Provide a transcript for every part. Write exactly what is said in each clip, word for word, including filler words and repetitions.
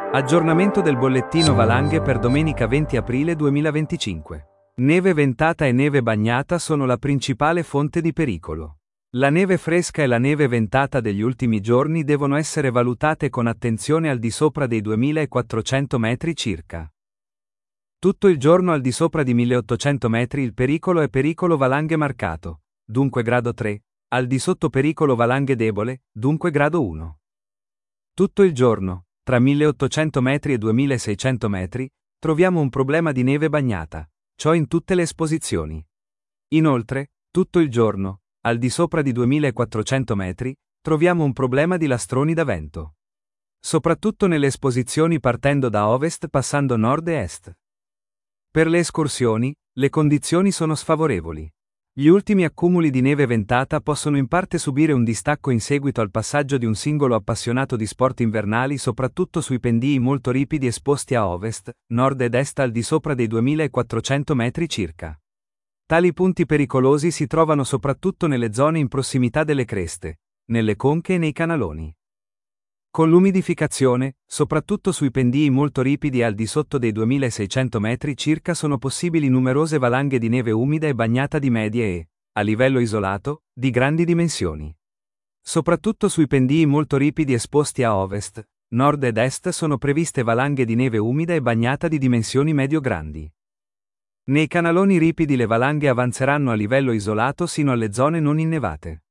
Aggiornamento del bollettino valanghe per domenica venti aprile duemilaventicinque. Neve ventata e neve bagnata sono la principale fonte di pericolo. La neve fresca e la neve ventata degli ultimi giorni devono essere valutate con attenzione al di sopra dei duemilaquattrocento metri circa. Tutto il giorno al di sopra di milleottocento metri il pericolo è pericolo valanghe marcato, dunque grado tre, al di sotto pericolo valanghe debole, dunque grado uno. Tutto il giorno, tra milleottocento metri e duemilaseicento metri, troviamo un problema di neve bagnata, ciò in tutte le esposizioni. Inoltre, tutto il giorno, al di sopra di duemilaquattrocento metri, troviamo un problema di lastroni da vento. Soprattutto nelle esposizioni partendo da ovest passando nord e est. Per le escursioni, le condizioni sono sfavorevoli. Gli ultimi accumuli di neve ventata possono in parte subire un distacco in seguito al passaggio di un singolo appassionato di sport invernali soprattutto sui pendii molto ripidi esposti a ovest, nord ed est al di sopra dei duemilaquattrocento metri circa. Tali punti pericolosi si trovano soprattutto nelle zone in prossimità delle creste, nelle conche e nei canaloni. Con l'umidificazione, soprattutto sui pendii molto ripidi al di sotto dei duemilaseicento metri circa sono possibili numerose valanghe di neve umida e bagnata di medie e, a livello isolato, di grandi dimensioni. Soprattutto sui pendii molto ripidi esposti a ovest, nord ed est sono previste valanghe di neve umida e bagnata di dimensioni medio-grandi. Nei canaloni ripidi le valanghe avanzeranno a livello isolato sino alle zone non innevate.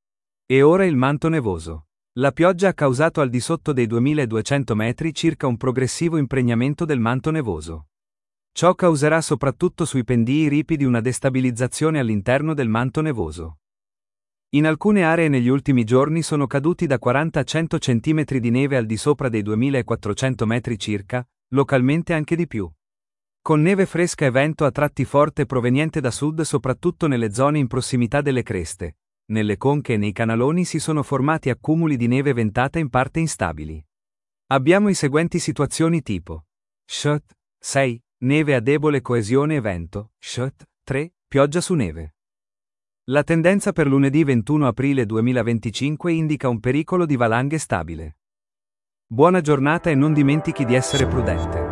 E ora il manto nevoso. La pioggia ha causato al di sotto dei duemiladuecento metri circa un progressivo impregnamento del manto nevoso. Ciò causerà soprattutto sui pendii ripidi una destabilizzazione all'interno del manto nevoso. In alcune aree negli ultimi giorni sono caduti da quaranta a cento centimetri di neve al di sopra dei duemilaquattrocento metri circa, localmente anche di più. Con neve fresca e vento a tratti forte proveniente da sud soprattutto nelle zone in prossimità delle creste. Nelle conche e nei canaloni si sono formati accumuli di neve ventata in parte instabili. Abbiamo i seguenti situazioni tipo: S H T sei, neve a debole coesione e vento, S H T tre, pioggia su neve. La tendenza per lunedì ventuno aprile duemilaventicinque indica un pericolo di valanghe stabile. Buona giornata e non dimentichi di essere prudente.